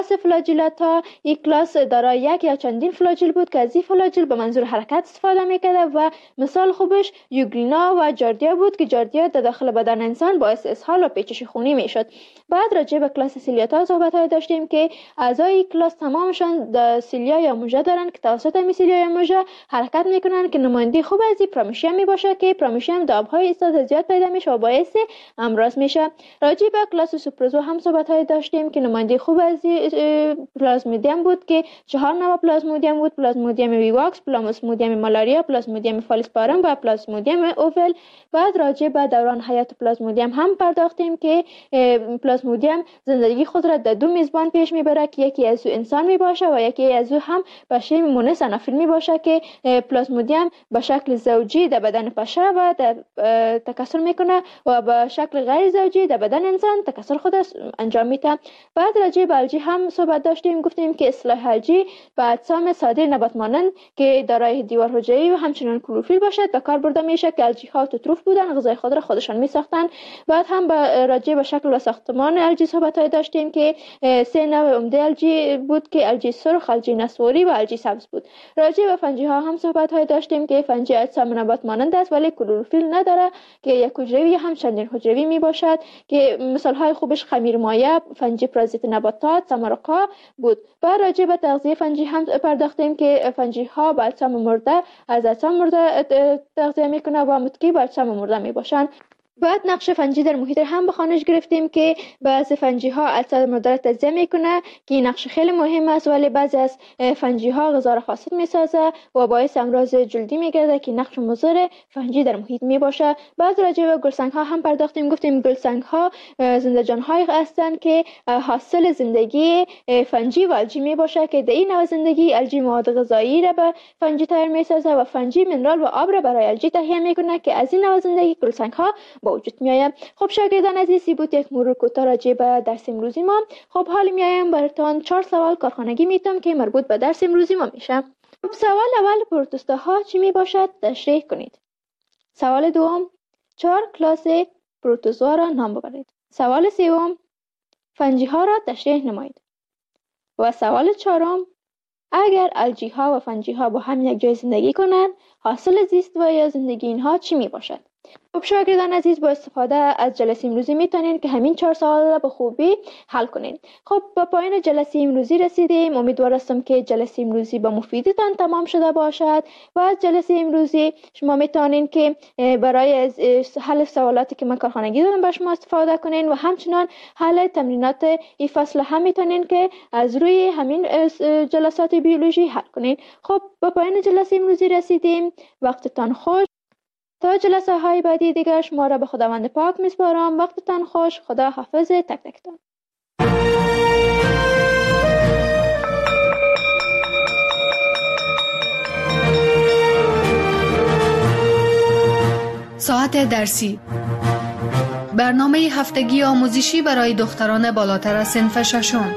فلاجیلاتا یک کلاس دارای یک یا چندین فلاجیل بود که از این فلاجیل به منظور حرکت استفاده میکرده و مثال خوبش یوگرینا و جاردیا بود که جاردیا در داخل بدن انسان باعث اسهال و پیچش خونی میشد. بعد راجع به کلاس سیلیاتا صحبت داشتیم که اعضای کلاس تمامشان سیلیا یا موژه دارن که توسط این سیلیا یا موژه حرکت میکنن که نماینده خوب از این پرامیشیم میباشه که پرامیشیم در آبهای استاد زیاد پیدا میشه و باعث امراض میشه. راجع به کلاس سوپروزو هم صحبت داشتیم که نماینده خوب از پلازمودیم بود که 4 نوع پلازمودیم بود: پلازمودیم ویواکس، پلازمودیم مالاریا، پلازمودیم فالیسپارم و پلازمودیم اوول. بعد راجع به دوران حیات پلازمودیم هم پرداختیم که پلازمودیم زندگی خود را در 2 میزبان پیش میبره که یکی از او انسان میباشه و یکی از او هم بشه مونس انافیل میباشه که پلازمودیم به شکل زوجی در بدن پشه و تکثر میکنه و به شکل غیر زوجی در بدن انسان تکثر خود انجام میده. بعد راجع به الژی هم صحبت داشتیم، گفتیم که اصلاح الژی به اجسام ساده نبات مانند که دارای دیوار حجروی و همچنین کلروفیل باشد به کار برده میشه که الژی ها اتروف بودن، غذای خود را خودشان میساختن. بعد هم راجع به شکل و ساختمان الژی صحبت داشتیم که 3 نوع عمده الژی بود که الژی سرخ، الژی نسواری و الژی سبز بود. راجع به فنجی ها هم صحبت داشتیم که فنجی اجسام نبات مانند است ولی کلروفیل نداره که یک حجروی هم چندین حجروی می باشد که مثال های خوبش خمیرمایه، فنجی پرازیت نباتات، سمرقا بود. بعد راجع به تغذیه فنجی هم پرداختیم که فنجی ها به اجسام مرده از اجسام مرده تغذیه میکنه و متکی به اجسام مرده می باشند. بعد نقش فنجی در محیط هم به خوانش گرفتیم که بعضی فنجی ها اجساد مرده را تجزیه میکنه که این نقش خیلی مهم است، ولی بعضی از فنجی ها غذا را فاسد میسازه و باعث امراض جلدی میگرده که نقش مضر فنجی در محیط میباشه. بعد راجع به گلسنگ ها هم پرداختیم، گفتیم گلسنگ ها زنده جان های هستند که حاصل زندگی فنجی و الژی میباشه که در این نوع زندگی الژی مواد غذایی را به فنجی تغییر میسازه و فنجی منرال و آب را برای الژی تهیه میکنه که از این نوع زندگی گلسنگ ها وجود میآید. خب شاگردان عزیزی بود یک مرور کوتاه راجع به درس امروزی ما. خب حالا میایم براتون 4 سوال کارخانگی میتونم که مربوط به درس امروزی ما میشه. خب سوال اول پروتوزوا ها چی می باشد تشریح کنید. سوال دوم 4 کلاس پروتوزوا را نام ببرید. سوال سوم فنجی ها را تشریح نمایید. و سوال چهارم اگر الژی ها و فنجی ها با هم یک جای زندگی کنند حاصل زیست و یا زندگی اینها چی می باشد؟ خب شاگردان عزیز با استفاده از جلسه امروزی میتونین که همین 4 سوال را به خوبی حل کنین. خب با پایان جلسه امروزی رسیدیم. امیدوار هستم که جلسه امروزی با مفیدتان تمام شده باشد و از جلسه امروزی شما میتونین که برای حل سوالاتی که من کارخانگی دادم به شما استفاده کنین و همچنان حل تمرینات این فصل هم میتونین که از روی همین جلسات بیولوژی حل کنین. خب با پایان جلسه امروزی رسیدیم. وقتتان خوش. تا جلسه های بعدی دیگر شما را به خداوند پاک میسپارم. وقتتان خوش. خدا حافظ تک تکتان. ساعت درسی، برنامه هفتگی آموزشی برای دختران بالاتر از صنف ششم.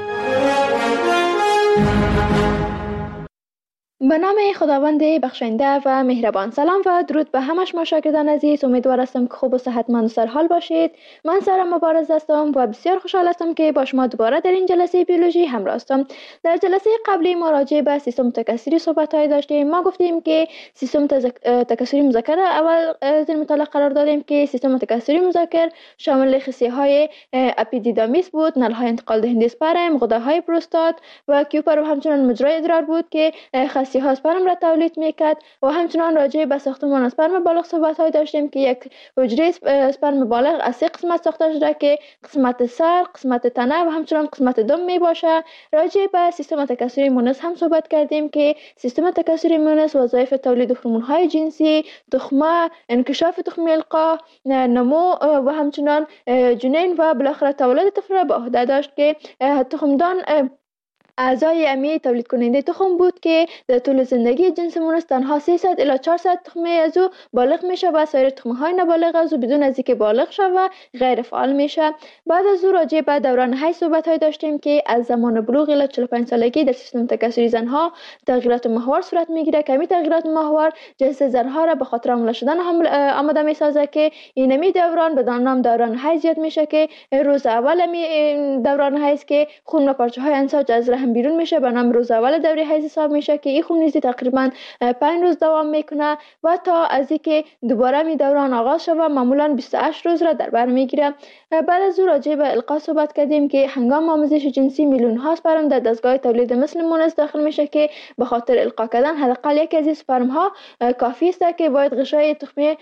به نام خداوند بخشنده و مهربان. سلام و درود به همه شما شاگردان عزیز. امیدوار هستم که خوب و صحتمند و سرحال باشید. من سارا مبارز هستم و بسیار خوشحال هستم که با شما دوباره در این جلسه بیولوژی همراه هستم. در جلسه قبلی ما راجع به سیستم تکثری صحبت‌های داشتیم. ما گفتیم که سیستم تکثری مذکر اول در مطالعه قرار دادیم که سیستم تکثری مذکر شامل خصیه‌های اپیدیدامیس بود، نل‌های انتقال دهنده اسپرم، غده‌های پروستات و کیوپر و همچنین مجرای ادرار بود که ها اسپرم را تولید میکرد و همچنان راجع به ساختمان اسپرم بالغ صحبت های داشتیم که یک حجره اسپرم بالغ از 3 قسمت ساخته شده که قسمت سر، قسمت تنه و همچنان قسمت دم می باشه. راجع به سیستم تکثری مونس هم صحبت کردیم که سیستم تکثری مونس وظایف تولید هورمون های جنسی، تخمه، انکشاف تخمی القاح، نمو و همچنان جنین و بالاخره تولد طفل را به عهده داشت که تخمدان اعضای امی تولید کننده تخم بود که در طول زندگی جنس مونس تنها 300 الی 400 تخمه از او بالغ میشه و سایر تخمه های نابالغ از او بدون از اینکه بالغ شود و غیر فعال میشه. بعد از او راجع به دوران حیض صحبت های داشتیم که از زمان بلوغ الی 45 سالگی در سیستم تکثری زنها تغییرات محور صورت میگیره که این تغییرات محور جنس زنها را به خاطر حامله شدن آماده میسازه که اینمی دوران به نام دوران حیض یاد میشه که روز اول دوران حیض که خون و پارچه های انساج از رحم بیرون میشه به نام روز اول دوره حیض حساب میشه که این خون نیزی تقریبا 5 روز دوام میکنه و تا از اینکه دوباره می دوران آغاز شود معمولا 28 روز را در بر میگیره. بعد از او راجع به القا صحبت کردیم که هنگام آموزش جنسی میلیون ها اسپرم در دستگاه تولید مثل مونس داخل میشه که به خاطر القا کردن حداقل یکی از اسپرم ها کافی است که باید غشای تخمه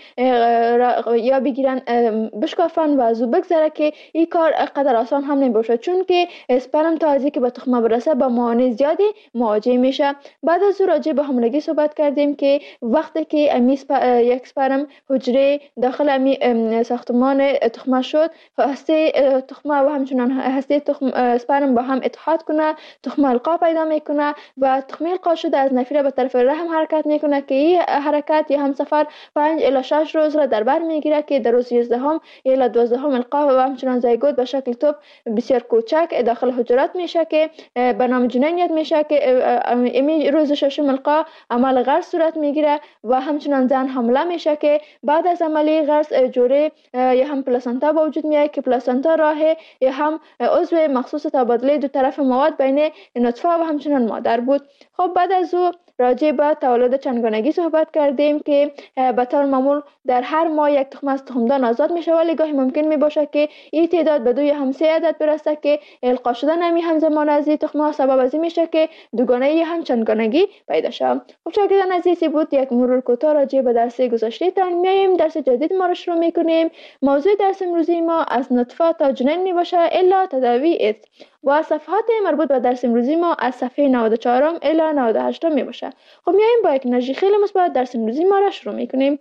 یا بگیرن بشکافن و از او بگذره که این کار قدر آسان هم نمیشه چون که اسپرم تا از اینکه به تخمه برسه با موانع زیادی مواجه میشه. بعد از او راجع به حاملگی صحبت کردیم که وقتی که یک اسپرم حجره داخل امی ساختمان تخمه شد هسته تخمه و همچنان هسته اسپرم با هم اتحاد کنه تخمه القا پیدا میکنه و تخمه القا شده از نفیره به طرف رحم حرکت میکنه که این حرکت یا همسفر 5 الی 6 روز را در بر میگیره که در روز 11 الی 12 القا و همچنان زایگوت به شکل توپ بسیار کوچک داخل حجرات میشه که به نام جنین یاد میشه که امی روز 6 القا عمل غرس صورت میگیره و همچنان زن حامله میشه که بعد از عملی غرس جوره یا هم پلاسنتا به وجود میاد که پلاسنتا راه یا هم عضو مخصوص تبادله دو طرف مواد بین نطفه و همچنان مادر بود. خب بعد از او راجع به تولد چندگانگی صحبت کردیم که به طور معمول در هر ماه یک تخم از تخمدان آزاد میشه ولی گاهی ممکن میباشه که این تعداد به 2 یا هم 3 عدد برسه که القا شدن همی همزمان از این تخم ها سبب از این میشه که دوگانه یا هم چندگانگی پیدا شه. خب شاگردان عزیزی بود یک مرور کوتاه راجع به درس گذشته تان. میایم درس جدید ما رو شروع میکنیم. موضوع درس امروزی ما از نطفه تا جنین میباشه الا تداوی ایدز و صفحات مربوط به درس امروزی ما از صفحه 94 الی 98 میباشه. خب میایم با یک انرژی خیلی مثبت درس امروزی ما را شروع میکنیم.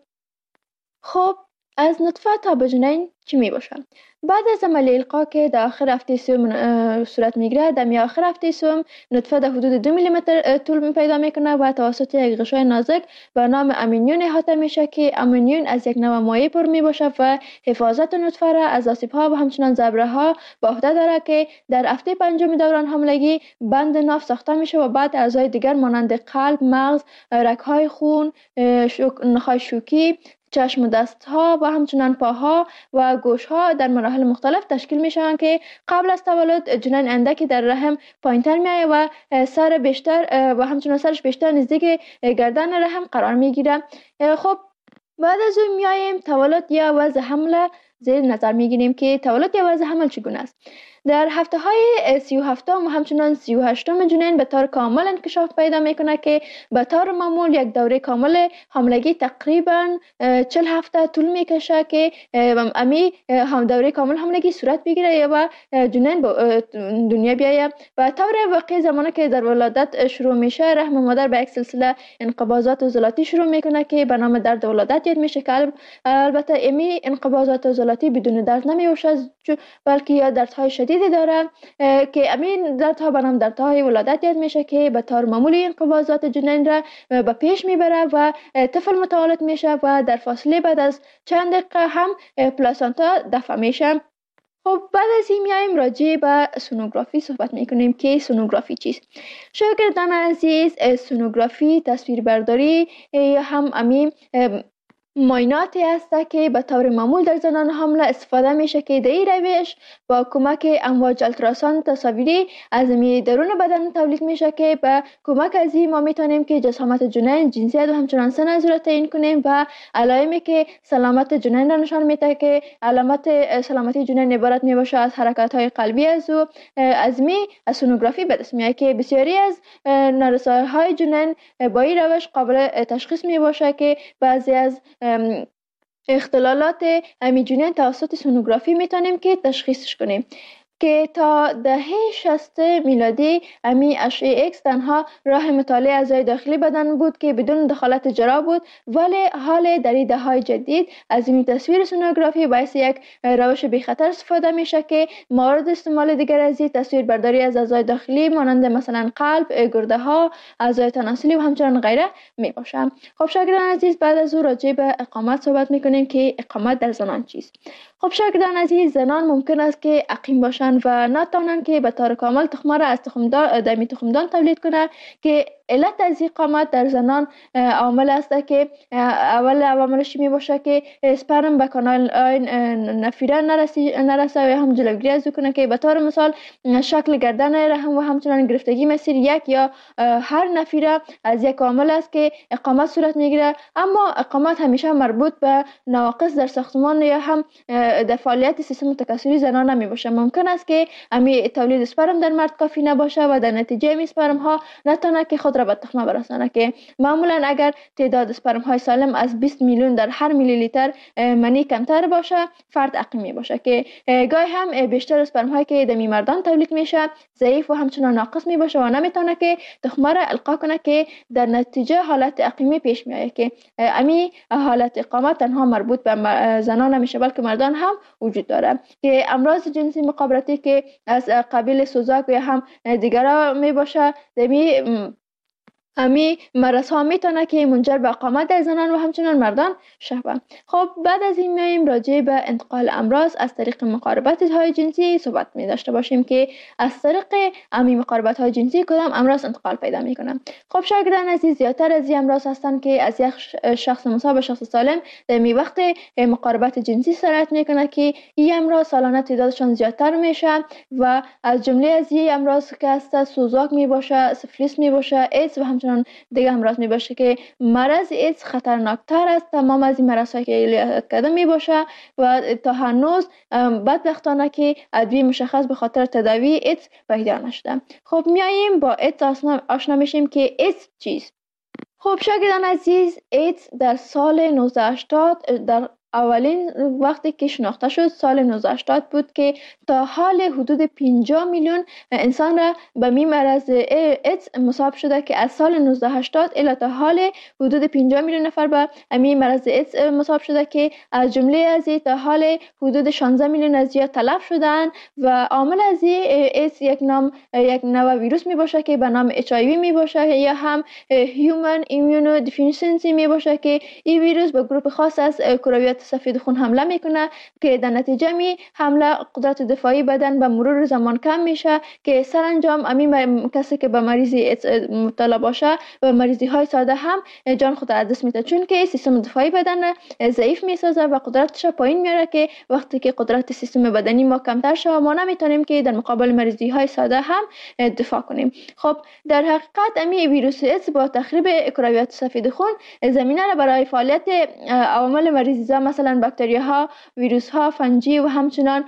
خب از نطفه تا به جنین چی میباشه؟ بعد از عمل القا که در آخر هفته سوم صورت میگیره در آخر هفته سوم نطفه در حدود 2 میلیمتر طول پیدا میکنه و توسط یک غشای نازک به نام امینیون احاطه میشه که امینیون از یک نوع مایع پر میباشه و حفاظت نطفه را از آسیب‌ها و همچنان ضربه ها به عهده داره که در هفته پنجم دوران حاملگی بند ناف ساخته میشه و بعد اعضای دیگر مانند قلب، مغز، رگ‌های خون، نخاع شوکی، چشم و دست ها و همچنان پاها و گوش ها در مراحل مختلف تشکیل می شوند که قبل از تولد جنین اندکی در رحم پایینتر می آید و سر بیشتر و همچنان سرش بیشتر نزدیک گردن رحم قرار می گیره. خب بعد از اون می آییم تولد یا وضع حمل زیر نظر می گیریم که تولد یا وضع حمل چگونه است. در هفته های 37 و همچنان 38 جنین به طور کامل انکشاف پیدا میکنه که به طور معمول یک دوره کامل حاملگی تقریبا 40 هفته طول میکشه که امی دوره کامل حاملگی صورت بگیره و جنین به دنیا بیاید. و طور واقعی زمانی که در ولادت شروع میشه رحم مادر به یک سلسله انقباضات عضلاتی شروع میکنه که به نام درد ولادت یاد میشه که البته امی انقباضات عضلاتی بدون درد نمیوشه بلکه یا دردهای شدید داره که امین دردها به نام دردهای ولادت یاد میشه که به طور معمولی انقباضات جنین را به پیش میبره و طفل متولد میشه و در فاصله بعد از چند دقیقه هم پلاسنتا دفع میشه. خب بعد از این میایم راجع به سونوگرافی صحبت میکنیم که سونوگرافی چیست. شاگردان عزیز سونوگرافی تصویربرداری یا هم امین معایناتی است که به طور معمول در زنان حامله استفاده میشه که در این روش با کمک امواج التراساند تصاویری از درون بدن تولید میشه که به کمک از این ما میتونیم که جسامت جنین، جنسیت و همچنان سن از را تعیین کنیم و علائمی که سلامت جنین را نشان میده که علامت سلامتی جنین عبارت میباشه از حرکات های قلبی از سونوگرافی به دست میاد که بسیاری از نارسایی های جنین با این روش قابل تشخیص میباشه که بعضی از اختلالات جنین توسط سونوگرافی میتونیم که تشخیصش کنیم. که تا دهه 60 میلادی امی اشعه ایکس تنها راه مطالعه اعضای داخلی بدن بود که بدون دخالت جراح بود، ولی حال در این دهه‌های جدید از این تصویر سونوگرافی باعث یک روش بی خطر استفاده میشه که مورد استعمال دیگر از این تصویر برداری از اعضای داخلی مانند مثلا قلب، گرده ها، اعضای تناسلی و همچنان غیره می باشه. خب شاگردان عزیز، بعد از او راجع به اقامت صحبت میکنیم که اقامت در زنان چیست. خب شاگردان عزیز، زنان ممکن است که عقیم باشند و نتوانند که به طور کامل تخمه را از تخمدان تولید کنند که علت از اقامت در زنان عامل است که اول عواملش می باشه که اسپرم به کانال نفیره نرسه و هم جلوگیری از کنه که به طور مثال شکل گردن رحم و همچنان گرفتگی مسیر یک یا هر نفیره از یک عامل است که اقامت صورت میگیره. اما اقامت همیشه مربوط به نواقص در ساختمان یا هم در فعالیت سیستم تکثری زنان نمی باشه. ممکن است که امی تولید اسپرم در مرد کافی نباشه و در نتیجه امی اسپرم ها نتونه که خود را به تخمه برسانه که معمولا اگر تعداد اسپرم های سالم از 20 میلیون در هر میلی لیتر منی کمتر باشه فرد عقیمی باشه که گاهی هم بیشتر اسپرم هایی که در مردان تولید میشه ضعیف و همچنان ناقص می باشه و نمیتونه که تخمه را القا کنه که در نتیجه حالت عقیمی پیش میآید که امی حالت اقامت تنها مربوط به زنان نمیشه بلکه مردان هم وجود داره که امراض جنسی مخابراتی که از قبیل سوزاک یا هم دیگرها می باشه امی مرض ها میتونه که منجر به اقامت در زنان و همچنان مردان شود. خب بعد از این میایم راجع به انتقال امراض از طریق مقاربت های جنسی صحبت می داشته باشیم که از طریق امی مقاربت های جنسی کدام امراض انتقال پیدا میکنه. خب شاگردان عزیز، زیادتر از این امراض هستند که از یک شخص مصاب به شخص سالم در می وقت مقاربت جنسی سرایت میکنه که این امراض سالانه تعدادشان زیادتر میشه و از جمله از این امراض که هست سوزاک می باشه، سفلیس می باشه، ایدز و همچنان دیگه امراض می باشه که مرض ایدز خطرناکتر است تمام از این مرض هایی که یاد کرده می باشه و تا هنوز بدبختانه که ادویه مشخص به خاطر تداوی ایدز پیدا نشده. خب میاییم با ایدز آشنا میشیم که ایدز چیست. خب شاگردان عزیز، ایدز در سال 1980 در اولین وقتی که شناخته شد سال 1980 بود که تا حال حدود 50 میلیون انسان را به می مرض ایدز مصاب شده که از سال 1980 الی تا حال حدود 50 میلیون نفر به می مرض ایدز مصاب شده که از جمله از تا حال حدود 16 میلیون از یا تلف شدن و عامل از ایدز یک نوع ویروس می باشه که به نام HIV می باشه یا هم Human Immunodeficiency می باشه که این ویروس به گروه خاص از کرویات سفید خون حمله میکنه که در نتیجه می حمله قدرت دفاعی بدن به مرور زمان کم میشه که سرانجام امی کسی که به مریضی مبتلا باشه و مریضی های ساده هم جان خود از دست میده چون که سیستم دفاعی بدن ضعیف میسازه و قدرتش پایین میاره که وقتی که قدرت سیستم بدنی ما کمتر شه ما نمیتونیم که در مقابل مریضی های ساده هم دفاع کنیم. خب در حقیقت امی ویروس ایدز با تخریب کرویات سفید خون زمینه را برای فعالیت عوامل مریضی مثلا باکتریاها، ویروس‌ها، فنجی و همچنان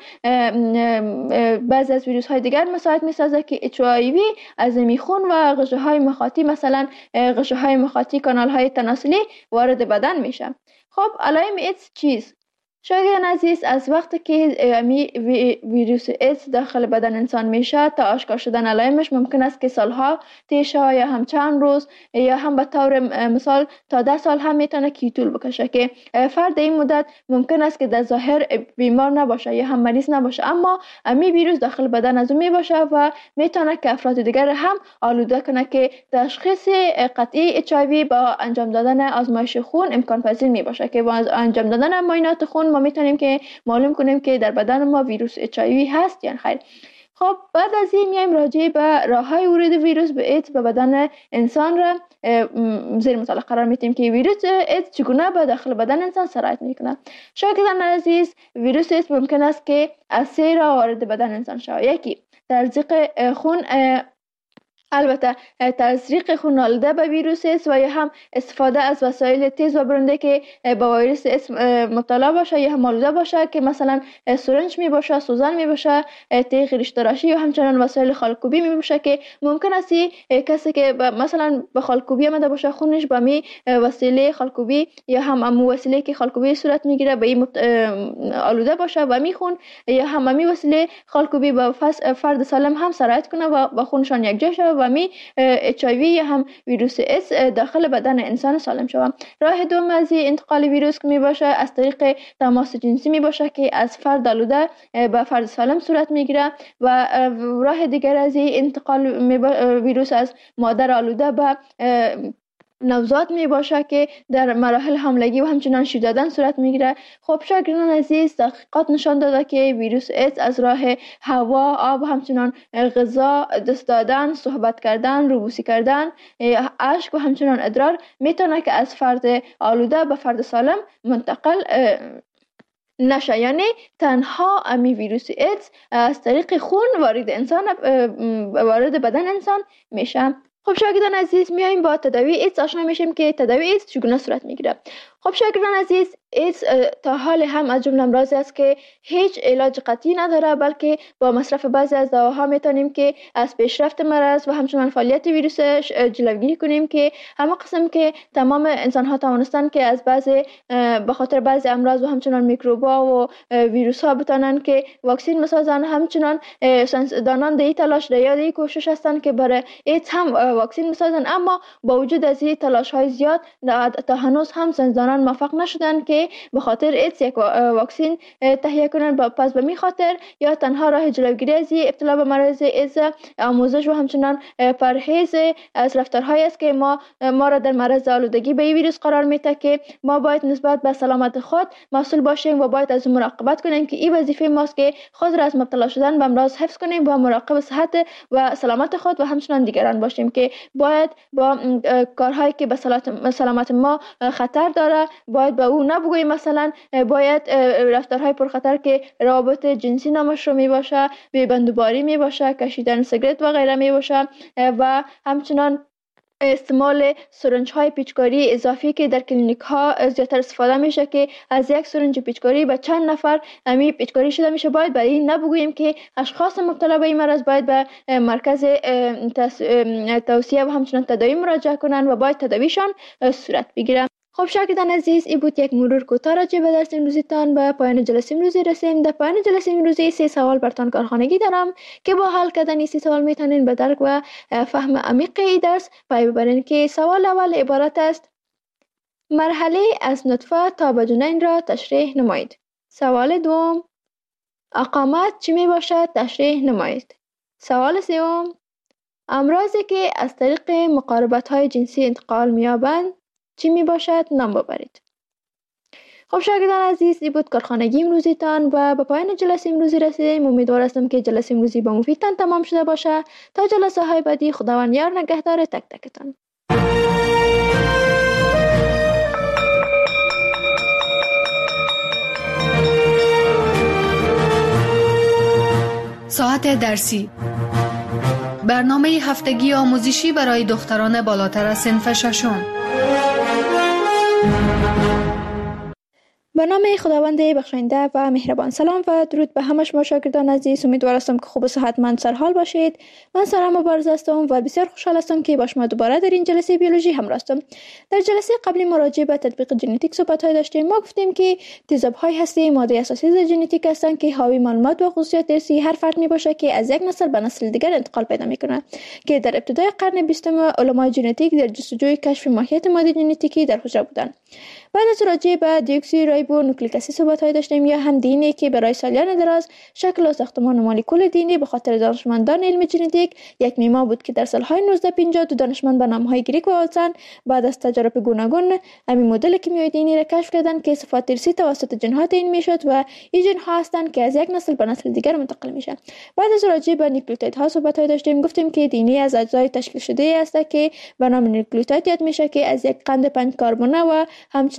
بعضی از ویروس‌های دیگر مساعد می‌سازه که HIV از خون و غشاهای مخاطی مثلا غشاهای مخاطی کانال‌های تناسلی وارد بدن میشه. خب علائم ایدز چیست؟ شاگردان عزیز، از وقتی که ویروس ایدز داخل بدن انسان میشه تا آشکار شدن علائمش ممکن است که سالها طی شه یا هم چند روز یا هم به طور مثال تا 10 سال هم میتونه که طول بکشه که فرد این مدت ممکن است که در ظاهر بیمار نباشه یا هم مریض نباشه اما امی ویروس داخل بدن از اون میباشه و میتونه که افراد دیگر هم آلوده کنه که تشخیص قطعی HIV با انجام دادن آزمایش خون امکان پذیر میباشه که با انجام دادن معاینات خون ما میتونیم که معلوم کنیم که در بدن ما ویروس HIV هست یا خیر. خب بعد از این میایم راجع به راههای ورود ویروس به ایدز به بدن انسان را زیر مطالعه قرار میدیم که ویروس ایدز چگونه به داخل بدن انسان سرایت میکنه. شاگردان عزیز، ویروس ایدز ممکن است که از 3 راه وارد بدن انسان شود. یکی تزریق خون البته تزریق خون آلوده به ویروس ایدز و یا هم استفاده از وسایل تیز و برنده که با ویروس ایدز مبتلا باشه یا هم آلوده باشه که مثلا سرنج می باشه، سوزن می باشه، تیغ ریش تراشی یا همچنان وسایل خالکوبی می باشه که ممکن است کسی که مثلا به خالکوبی آمده باشه خونش به می وسیله خالکوبی یا هم وسیله که خالکوبی صورت میگیره به این آلوده باشه و می خون یا هم می وسیله خالکوبی به فرد سالم هم سرایت کنه و با خونشان یک جا شود و می HIV یا هم ویروس ایدز داخل بدن انسان سالم شود. راه دوم از انتقال ویروس که می باشه از طریق تماس جنسی می باشه که از فرد آلوده به فرد سالم صورت میگیره و راه دیگر از انتقال ویروس از مادر آلوده به نوزاد می باشه که در مراحل حاملگی و همچنان شیر دادن صورت میگیره. خب شاگردان عزیز، تحقیقات نشان داده که ویروس ایدز از راه هوا، آب و همچنان غذا، دست دادن، صحبت کردن، روبوسی کردن، اشک و همچنان ادرار میتونه که از فرد آلوده به فرد سالم منتقل نشه. یعنی تنها امی ویروس ایدز از طریق خون وارد بدن انسان میشه. خب شاگردان عزیز، میایم با تداوی ایدز آشنا میشیم که تداوی ایدز چگونه صورت میگیره. خب شاگردان عزیز، ایدز تا حال هم از جمله امراضی است که هیچ علاج قطعی نداره، بلکه با مصرف بعضی از دواها میتونیم که از پیشرفت مرض و همچنان فعالیت ویروسش جلوگیری کنیم که همه قسم که تمام انسان ها توانستن که از به خاطر بعضی امراض و همچنان میکروبا و ویروس ها بتونن که واکسین مسازن. همچنان ساینسدانان در تلاش در کوشش هستن که برای ایدز هم واکسین مسازن، اما با وجود از این تلاش های زیاد تا هنوز هم ساینسدانان موفق نشدن که به خاطر ایدز یک واکسین تهیه کنن. پس به می خاطر یا تنها راه جلوگیری از ابتلا به مرض ایدز آموزش و همچنان پرهیز از رفتارهایی است که ما را در معرض آلودگی به این ویروس قرار میده که ما باید نسبت به سلامت خود مسئول باشیم و باید از مراقبت کنیم که این وظیفه ماست که خود را از مبتلا شدن به امراض حفظ کنیم و مراقب صحت و سلامت خود و همچنان دیگران باشیم که باید با کارهایی که به سلامت ما خطر داره باید به او نبگوییم. مثلا باید رفتارهای پرخطر که روابط جنسی نامشروع می باشه، بی‌بندوباری می باشه، کشیدن سیگرت و غیره می باشه و همچنان استعمال سرنج های پیچکاری اضافی که در کلینیک ها زیادتر استفاده میشه که از یک سرنج پیچکاری به چند نفر امی پیچکاری شده میشه. باید برای این نبگوییم که اشخاص مبتلا به این مرض باید به مرکز توصیه و همچنان تداوی مراجعه کنند و باید تداویشان صورت بگیره. خب شاگردان عزیز، این بود یک مرور کوتاه راجع به درس امروزیتان. به پایان جلسه امروزی رسیم. در پایان جلسه امروزی 3 سوال برتان کارخانگی دارم که با حل کردن این 3 سوال میتونین به درک و فهم عمیق این درس پی ببرین که سوال اول عبارت است: مرحله از نطفه تا به جنین را تشریح نمایید. سوال دوم: اقامت چی می باشد؟ تشریح نمایید. سوال سوم: امراضی که از طریق مقاربت های جنسی انتقال می‌یابند چی می باشد؟ نام ببرید. خب شاگردان عزیز، این بود کارخانگی امروزیتان و به پایان جلسه امروزی رسیدیم. امیدوار هستم که جلسه امروزی با مفیدتان تمام شده باشه. تا جلسه های بعدی، خداوند یار نگهدار تک تکتان. ساعت درسی، برنامه هفتگی آموزشی برای دختران بالاتر از صنف ششم. به نام خداوند بخشاینده و مهربان. سلام و درود به همه شما شاگردان عزیز. امیدوار هستم که خوب و صحتمند سرحال باشید. من سارا مبارز هستم و بسیار خوشحال هستم که با شما دوباره در این جلسه بیولوژی همراه هستم. در جلسه قبلی مراجعه به تطبیق ژنتیک صحبت‌های داشتیم. ما گفتیم که تیزاب‌های هستی ماده اساسی ژنتیک هستند که حاوی معلومات و خصوصیات ارثی هر فرد میباشه که از یک نسل به نسل دیگر انتقال پیدا میکنه که در ابتدای قرن 20 علمای ژنتیک در جستجوی کشف ماهیت ماده ژنتیکی در حجره بودند. بعد از راجع به دیوکسی رایبو نوکلیک اسید صحبت‌های داشتیم یا هم دی ان ای که برای سالیان دراز شکل و ساختمان مولکول دی ان ای به خاطر دانشمندان علم ژنتیک یک معما بود که در سال‌های 1950 دو دانشمند به نام‌های گریک و والتسن بعد از تجارب گوناگون همین مدل کیمیایی دی ان ای را کشف کردند که صفات ارثی توسط ژن‌ها تعیین می‌شد و این ژن‌ها هستند که از یک نسل به نسل دیگر منتقل میشه. بعد از راجع به نیوکلیوتیدها صحبت‌های داشتیم. گفتیم که دی ان ای از اجزای تشکیل شده است که به نام نیوکلیوتید یاد میشه که از یک قند 5 کربن و همچنین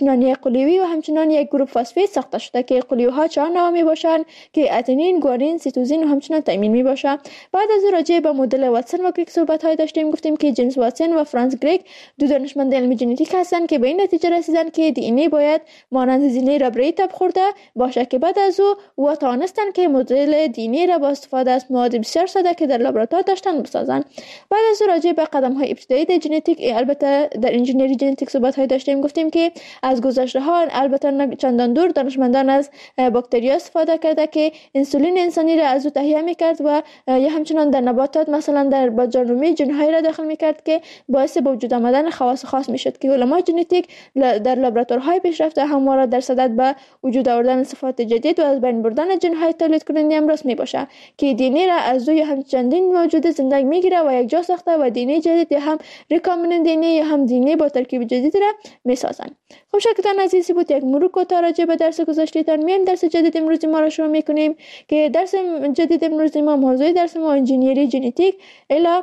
همچنان یک قلیوی و همچنان یک گروپ فسفید ساخته شده که قلیوها 4 نوع می باشند که اتنین، گوارین، سیتوزین و همچنان تایمین می باشه. بعد از راجع به مدل واتسون و کریک صحبت های داشتیم، گفتیم که جیمز واتسون و فرانس کریک دو دانشمند علم ژنتیک هستند که به این نتیجه رسیدند که دی ان ای باید مانند زینه ربرایی تب خورده باشه که بعد از او توانستند که مدل دی ان ای را با استفاده از مواد بسیار ساده که در لابراتوار داشتن بسازند. بعد از راجع به قدم های ابتدایی در ژنتیک، البته در انجینری ژنتیک صحبت های داشتیم، گفتیم که از گذشته ها البته نه چندان دور دانشمندان از باکتریا استفاده کرده که انسولین انسانی را از او تهیه میکرد و یا همچنان در نباتات مثلا در بادجانرومی جنهای را داخل میکرد که باعث به وجود آمدن خواص خاص میشد که علمای ژنتیک در لابراتوارهای پیشرفته همواره در صدد به وجود آوردن صفات جدید و از بین بردن جنهای تولید کننده امروز میباشه که دی ان ای را از او یا هم چندین موجود زنده میگیره و یک جا ساخته و دی ان ای جدید یا هم ریکامبیننت دی ان ای یا هم دی ان ای با ترکیب جدید را میسازن. خب شاگردان عزیزی بود یک مرور کوتاه راجع به درس گذشته‌تان. میایم درس جدید امروز ما را شروع میکنیم که درس جدید امروز ما موضوع درس ما انجینیری ژنتیک الی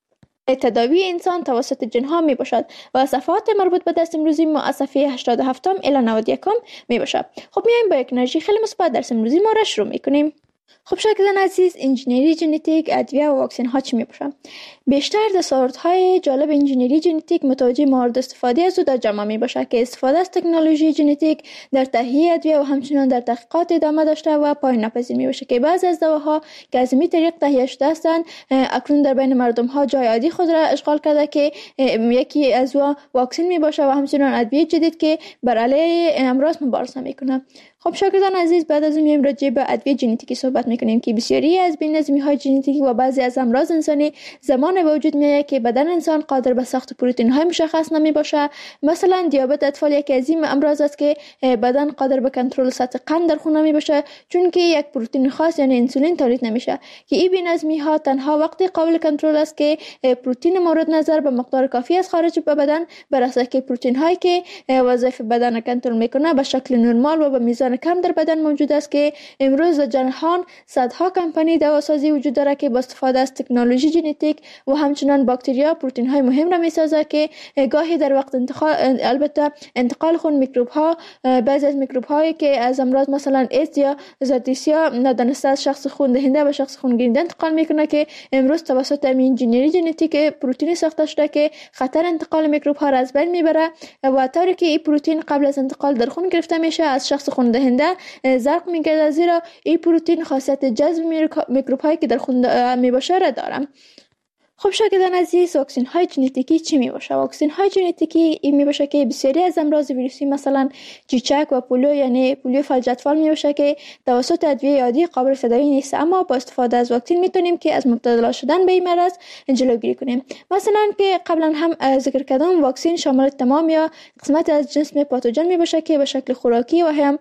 تداوی انسان توسط جنها می باشد و صفحات مربوط به درس امروزی ما از صفحه 87 الی 91 می باشد. خب میایم با یک انرژی خیلی مثبت درس امروزی ما را شروع میکنیم. خب شاگردان عزیز، انجینری ژنتیک، ادویه و واکسن ها چی می باشن؟ بیشتر دستاوردهای جالب انجینری ژنتیک متوجه مورد استفاده از او در جامعه می باشد که استفاده از تکنولوژی ژنتیک در تهیه ادویه و همچنان در تحقیقات ادامه داشته و پایان ناپذیر می باشد که بعضی از دواها که از این طریق تهیه شده هستند اکنون در بین مردم ها جای عادی خود را اشغال کرده که یکی از واکسن می باشد و همچنان ادویه جدید که بر علیه امراض مبارزه می کنه. خب شاگردان عزیز، بعد از میایم راجع به ادویه ژنتیکی صحبت میکنیم که بسیاری از بی‌نظمی‌های ژنتیکی و بعضی از امراض انسانی زمان به وجود میاد که بدن انسان قادر به ساخت پروتئین‌های مشخص نمیباشه. مثلا دیابت اطفال یکی از این امراض است که بدن قادر به کنترل سطح قند در خون نمیباشه چون که یک پروتئین خاص یعنی انسولین تولید نمیشه که این بی‌نظمی‌ها تنها وقتی قابل کنترل است که پروتئین مورد نظر به مقدار کافی از خارج به بدن برسه که پروتئین‌هایی که وظایف بدن کنترل میکنه به شکل نرمال و به میزان کم در بدن موجود است که امروز در جهان صدها کمپانی دواسازی وجود داره که با استفاده از تکنولوژی ژنتیک و همچنان باکتریا پروتئین های مهم را میسازه که گاهی در وقت انتقال خون میکروب ها بعضی از میکروب هایی که از امراض مثلا ایدز یا زادیسیا ندانسته از شخص خون دهنده به شخص خون گیرنده انتقال میکنه که امروز توسط انجینری ژنتیک پروتئین ساخته شده که خطر انتقال میکروب ها را از بین میبره و طوری که این پروتئین قبل از انتقال در خون گرفته میشه از شخص خون دهنده زرق میگرده زیرا این پروتئین خاصیت جذب میکروب هایی که در خون میباشه را داره. خب شاگردان عزیز، واکسن های ژنتیکی چی می باشه؟ واکسن های ژنتیکی این می باشه که بسیاری از امراض ویروسی مثلا چیچک و پولیو یعنی پولیو فلج اطفال می باشه که توسط ادویه عادی قابل تداوی نیست، اما با استفاده از واکسن میتونیم که از مبتلا شدن به این مرض جلوگیری کنیم. مثلا که قبلا هم ذکر کردم واکسن شامل تمام یا قسمت از جسم پاتوژن می باشه که به شکل خوراکی و هم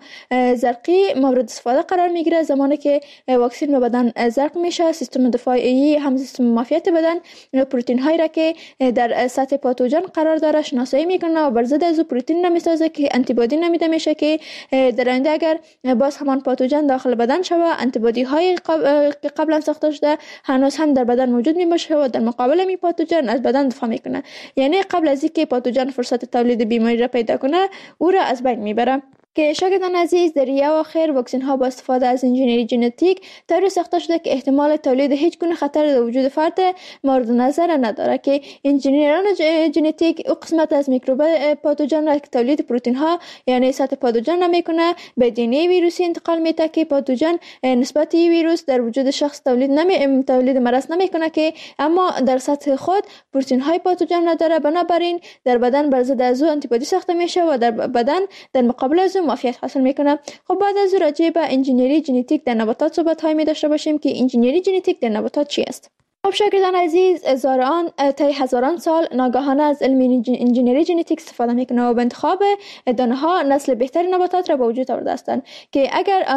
زرقی مورد استفاده قرار میگیره. زمانی که واکسن به بدن زرق میشه، سیستم دفاعی هم سیستم معافیت بدن پروتئین هایی را که در سطح پاتوژن قرار داره شناسایی میکنه و بر ضد از پروتئین نمیسازه که آنتی بادی نمیده میشه که در آینده اگر باز همان پاتوژن داخل بدن شوه آنتی بادی هایی که قبلا ساخته شده هنوز هم در بدن موجود میباشه و در مقابل می پاتوژن از بدن دفاع میکنه، یعنی قبل از اینکه پاتوژن فرصت تولید بیماری را پیدا کنه او را از بین میبره. که شاگردان عزیز، در اواخر واکسن ها با استفاده از انجینری ژنتیک طوری ساخته شده که احتمال تولید هیچ گونه خطر در وجود فرد مورد نظر نداره که انجینران ژنتیک او قسمت از میکروب پاتوژن را که تولید پروتئین ها یعنی سطح پاتوژن را میکنه به دی ان ای ویروسی انتقال میده که پاتوژن نسبت ویروس در وجود شخص تولید مرض نمیکنه که اما در سطح خود پروتئین های پاتوژن نداره، بنابراین در بدن بر ضد از او آنتی بادی ساخته میشه و در بدن در مقابل از معافیت حاصل میکنه. خب بعد از راجع به انجینری ژنتیک در نباتات صحبت های می داشته باشیم که انجینری ژنتیک در نباتات چی است؟ خب شاگردان عزیز، طی هزاران سال ناگهانه از علم انجینری ژنتیک استفاده میکنه و به انتخاب دانه ها نسل بهتری نباتات را به وجود آورده هستند که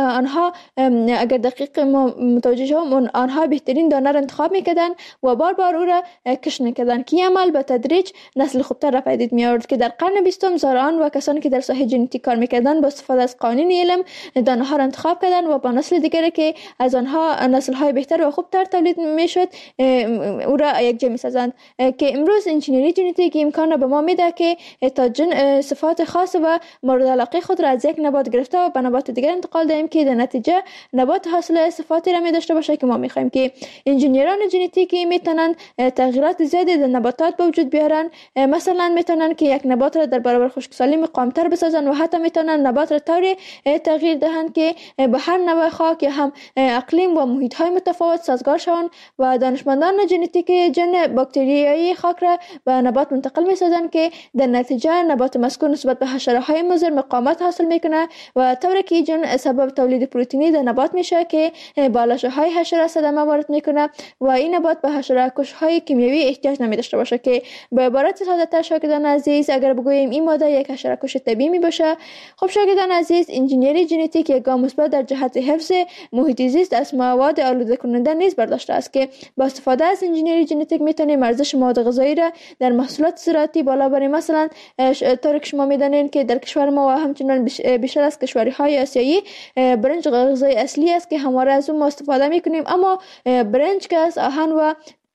اگر دقیق متوجه شویم آنها بهترین دانه را انتخاب میکردن و بار بار او را کشت میکردن که عمل به تدریج نسل خوبتر را پدید می آورد که در قرن 20 زارعان و کسانی که در ساحه ژنتیک کار میکردن با استفاده از قوانین علم دانه ها را انتخاب کردن و با نسل دیگری که از آنها نسل های بهتر و خوبتر تولید میشد او را یک جا می‌سازند که امروز انجینری ژنتیک امکان را به ما میده که تا صفات خاص و مورد علاقه خود را از یک نبات گرفته و به نبات دیگر انتقال دهیم که در نتیجه نبات حاصل صفاتی را می داشته باشه که ما می‌خوایم. که انجینران ژنتیکی میتونن تغییرات زیادی در نباتات به وجود بیارن. مثلا میتونن که یک نبات را در برابر خشکسالی مقاوم‌تر بسازن و حتی میتونن نبات را طوری تغییر دهند که به هر نوع خاک یا هم اقلیم و محیط‌های متفاوت سازگار شوند و دانشمندان ژنتیک ژن باکتریایی خاک را به نبات منتقل می‌سازند که در نتیجه نبات مذکور نسبت به حشره‌های مضر مقاومت حاصل میکنه و طوری که ژن سبب تولید پروتئینی در نبات میشه که با لاشه‌های حشره صدمه وارد میکنه و این نبات به حشره‌کش‌های کیمیایی احتیاج نمی‌داشته باشه. که به عبارت ساده‌تر شاگردان عزیز اگر بگوییم این ماده یک حشره‌کش طبیعی میباشه. خب شاگردان عزیز انجینری ژنتیک یک گام مثبت در جهت حفظ محیط زیست از مواد آلوده کننده نیز برداشته است که با استفاده از انجینری ژنتیک میتونیم ارزش مواد غذایی را در محصولات زراعتی بالا بریم. مثلا طور که شما میدانید که در کشور ما و همچنان بیشتر از کشورهای آسیایی برنج غذای اصلی است که همواره از اون ما استفاده میکنیم، اما برنج که از آهن و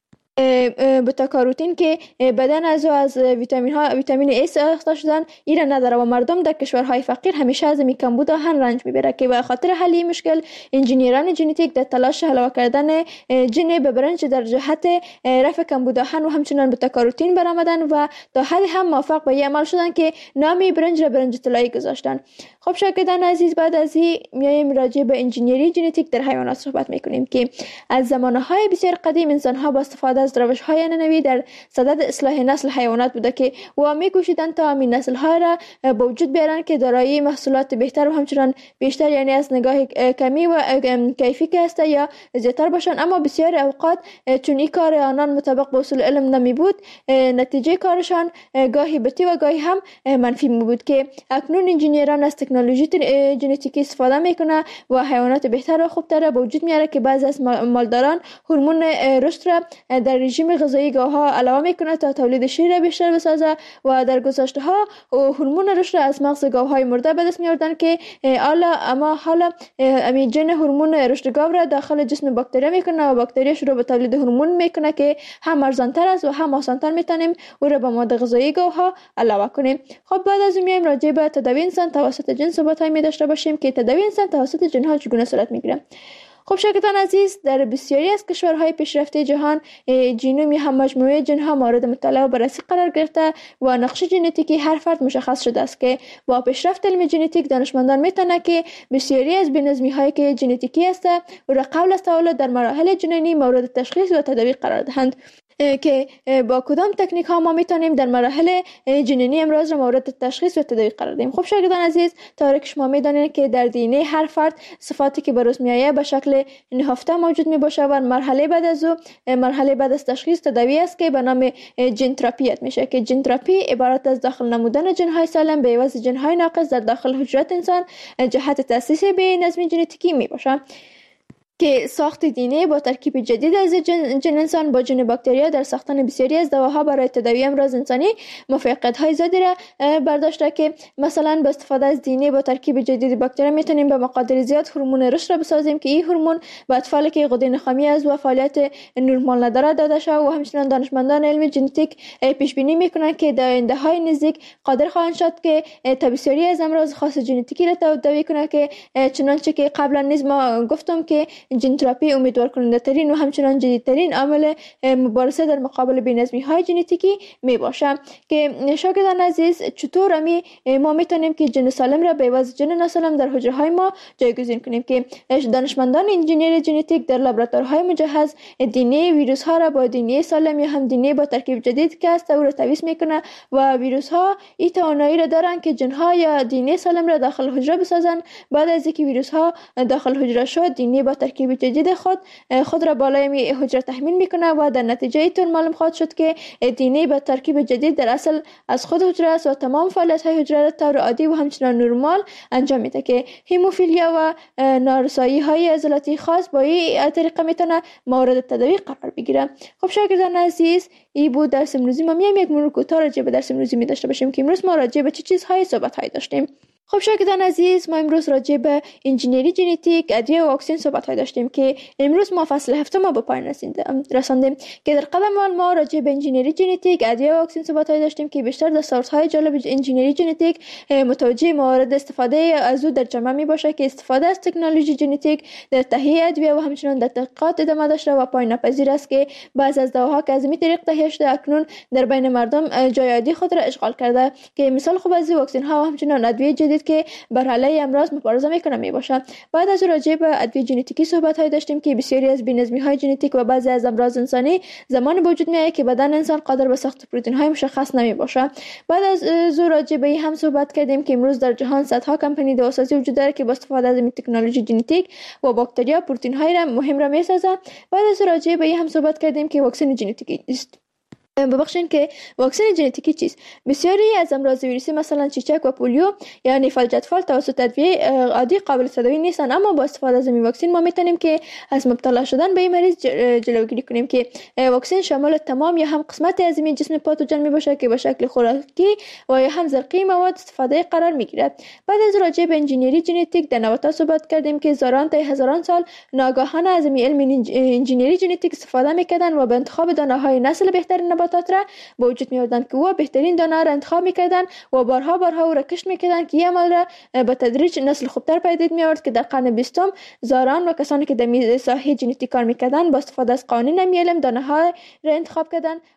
بتا کاروتین که بدن از ویتامین ای ساخته شدن ایران نداره و مردم در کشورهای فقیر همیشه از می کمبود آهن رنج میبره. که به خاطر حل این مشکل انجینیران ژنتیک در تلاش علاوه کردن ژن به برنج در جهت رفع کمبود آهن و همچنان بتا کاروتین برآمدن و تا حد هم موفق به این عمل شدن که نام برنج را برنج طلایی گذاشتن. خب شاگردان عزیز بعد از این میایم راجع به انجینری ژنتیک در حیوانات صحبت میکنیم که از زمانهای بسیار قدیم انسان‌ها با استفاده از روش‌های ننوی در صدد اصلاح نسل حیوانات بوده که و می‌کوشیدند تا همین نسل‌ها را به وجود بیارن که دارای محصولات بهتر و همچنان بیشتر، یعنی از نگاه کمی و کیفی که هست یا زیادتر باشن. اما بسیار اوقات چون این کار آنان مطابق با اصول علم نمی بود، نتیجه کارشان گاهی بتی و گاهی هم منفی می بود. که اکنون انجینیران از تکنولوژی ژنتیکی استفاده میکنه و حیوانات بهتر و خوبتر به وجود میاره که بعضی از مالداران هورمون رشد را در رژیم غذایی گاه‌ها علاوه میکنه تا تولید شیر بیشتر بسازه و در گذشته‌ها هورمون رشد از مغز گاوهای مرده به دست می‌آوردند که حالا همین ژن هورمون رشد گاو را داخل جسم باکتری میکنه و باکتری شروع به تولید هورمون میکنه که هم ارزان‌تر است و هم آسان‌تر میتونیم او را به مواد غذایی گاوها علاوه کنیم. خب بعد از این میایم راجع به تداوی انسان توسط جن صحبت‌های می داشته باشیم که تداوی انسان توسط جن‌ها چگونه صورت میگیره. خب شاگردان عزیز در بسیاری از کشورهای پیشرفته جهان ژنوم هم مجموعه جن‌ها مورد مطالعه و بررسی قرار گرفته و نقش ژنتیکی هر فرد مشخص شده است. که با پیشرفت علم ژنتیک دانشمندان میتونن که بسیاری از بی‌نظمی‌هایی که ژنتیکی است و را قبل از تولد در مراحل جنینی مورد تشخیص و تداوی قرار دهند. که با کدام تکنیک ها ما میتونیم در مراحل جنینی امراض را مورد تشخیص و تداوی قرار دهیم. خب شاگردان عزیز طوری که شما میدانید که در دی ان ای هر فرد صفاتی که بروز میآید به شکل نهفته موجود میباشه و مرحله بعد از تشخیص تداوی است که به نام ژن تراپی میشه. که ژن تراپی عبارت از داخل نمودن ژن های سالم به عوض ژن های ناقص در داخل حجرات انسان جهت تاسیس به نظم ژنتیکی میباشه. که ساخت دی ان ای با ترکیب جدید از ژن انسان با ژن باکتریا در ساختن بسیاری از دواها برای تداوی امراض انسانی موفقیت‌های زیادی را برداشته. که مثلا با استفاده از دی ان ای با ترکیب جدید باکتریا میتونیم به مقادیر زیاد هورمون رشد را بسازیم که این هورمون به اطفالی که غده نخامی از و فعالیت نورمال نداره داده شده و همچنین دانشمندان علم ژنتیک پیش بینی میکنند که در آینده‌های نزدیک قادر خواهند شد که بسیاری از امراض خاص ژنتیکی را تداوی کنند. که چنانچه که قبلا نیز ما گفتم که ژن تراپی امیدوار کننده ترین و همچنان جدیدترین عامل مبارزه در مقابل بی‌نظمی های ژنتیکی می باشه. که شاگردان عزیز چطور ما میتونیم که ژن سالم را به عوض ژن ناسالم در حجره های ما جایگزین کنیم؟ که دانشمندان انجینری ژنتیک در لابراتوارهای مجهز دی ان ای ویروس ها را با دی ان ای سالم یا هم دی ان ای با ترکیب جدید که است او را تمیز میکنه و ویروس ها این توانایی را دارند که ژن ها یا دی ان ای سالم را داخل حجره بسازند. بعد از اینکه ویروس ها داخل حجره شد دی ان ای با ترکیب جدید خود را بالای حجره تحمیل میکنه و در نتیجه اینطور معلوم خواهد شد که دی ان ای با ترکیب جدید در اصل از خود حجره است و تمام فعالیت های حجره را طور عادی و همچنان نرمال انجام میده. که هموفیلیا و نارسایی های عضلاتی خاص با این طریقه میتونه مورد تداوی قرار بگیره. خب شاگردان عزیز این بود درس امروزی. ما میایم یک مرور کوتاه راجع به درس امروزی می داشته باشیم که امروز ما راجع به چه چیزهای صحبت های داشتیم. خب شاگردان عزیز، ما امروز راجع به انجینری ژنتیک، ادویه و واکسن صحبت داشتیم که امروز ما فصل هفتم به پایان رساندیم که در قدم اول ما راجع به انجینری ژنتیک، ادویه و واکسن صحبت داشتیم که بیشتر دستاوردهای جالب انجینری ژنتیک متوجه موارد استفاده از او در جامعه می باشه که استفاده از تکنولوژی ژنتیک در تهیه ادویه و همچنین در تحقیقات ادامه داشته و پایان ناپذیر است که بعضی از دواها که از این طریق تهیه شده اکنون در بین مردم جای عادی خود را اشغال کرده که مثال خوب از واکسن ها و همچنین ادویه جدید که بر علیه امراض مبارزه میکنه می باشه. بعد از راجع به ادویه ژنتیکی صحبت داشتیم که بسیاری از بی‌نظمی های ژنتیک و بعضی از امراض انسانی زمان وجود میاد که بدن انسان قادر به ساخت پروتئین های مشخص نمی باشه. بعد از راجع به هم صحبت کردیم که امروز در جهان صدها کمپانی دواسازی وجود داره که با استفاده از تکنولوژی ژنتیک و باکتریا پروتئین های مهم را میسازه. بعد از راجع به هم صحبت کردیم که واکسن ژنتیکی است. ببخشید که واکسن ژنتیکی چیست؟ بسیاری از امراض ویروسی مثلا چیچک و پولیو یعنی فلج اطفال توسط ادویه عادی قابل تداوی نیستن، اما با استفاده از این واکسن ما میتونیم که از مبتلا شدن به این مریض جلوگیری کنیم که واکسن شامل تمام یا هم قسمت از این جسم پاتوژن میباشه که به شکل خوراکی و یا هم زرقی مواد استفاده قرار میگیره. بعد از راجع به انجینری ژنتیک در نباتات صحبت کردیم که هزاران تا هزاران سال ناگهانه از علم انجینری ژنتیک استفاده میکردن و به انتخاب دانه‌های نسل بهترین نباتات را به وجود می‌آوردند که او بهترین دانه را انتخاب می‌کردند و بارها او را کشت می‌کردند که این عمل را به تدریج نسل خوبتر پدید می‌آورد که در قرن 20 زاران و کسانی که در ساحه ژنتیک کار می‌کردند با استفاده از قوانین علم دانه‌ها را انتخاب کردند